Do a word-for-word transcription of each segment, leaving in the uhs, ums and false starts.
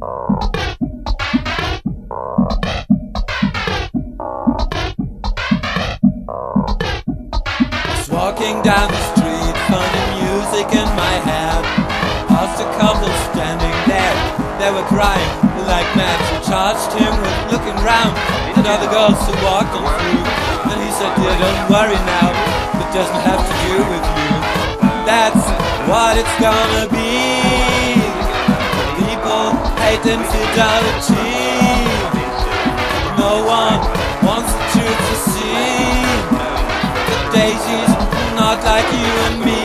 Walking down the street, funny music in my head. Past a couple standing there, they were crying like mad. She charged him with looking round at other girls who walked on through. And he said, dear, don't worry now, it doesn't have to do with you. That's what it's gonna be. People hate infidelity. No one wants the truth to see. The daisies not like you and me.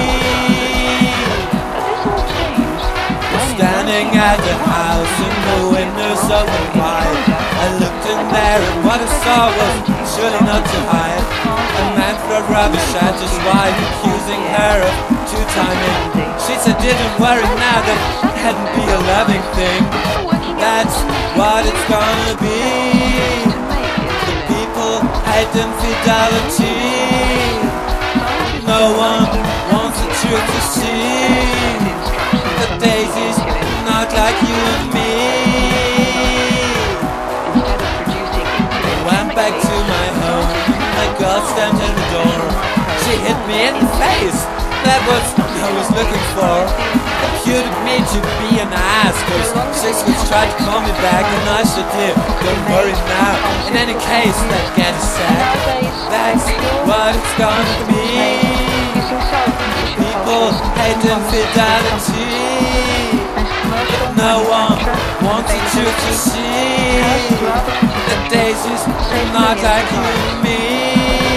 We're standing at the house and the windows open wide. I looked in there and what I saw was surely not to hide. A man throwed rubbish at his wife, accusing her of two-timing. She said, didn't worry now, that hadn't be a loving thing. That's what it's gonna be. The people hate infidelity. No one wants the truth to see. The daisies not like you and me. I went back to my home. My girl stand in the door. She hit me in the face. That was what I was looking for. Computed me to be an ass, cause six was tried to call me back and I said, dear, don't worry now. In any case, that get a sack. That's what it's gonna be. People hate infidelity. No one wants the truth to see. The daisies are not like you and me.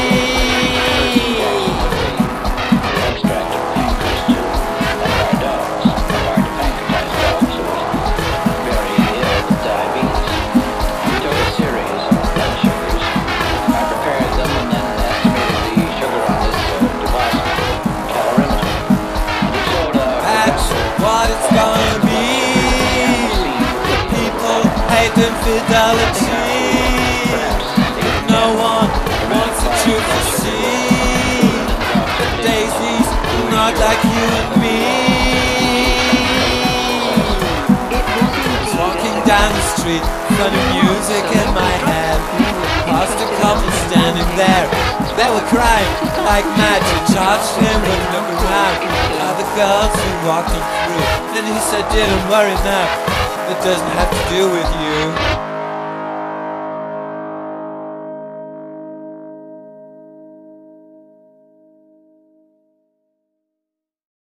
What it's gonna be. People hate infidelity. No one wants the truth to see. The daisies are not like you and me. Walking down the street, funny music in my head. Past a couple standing there, they were crying like mad. She charged him with looking around at other girls who walked him through. Then he said, dear, don't worry now, it doesn't have to do with you.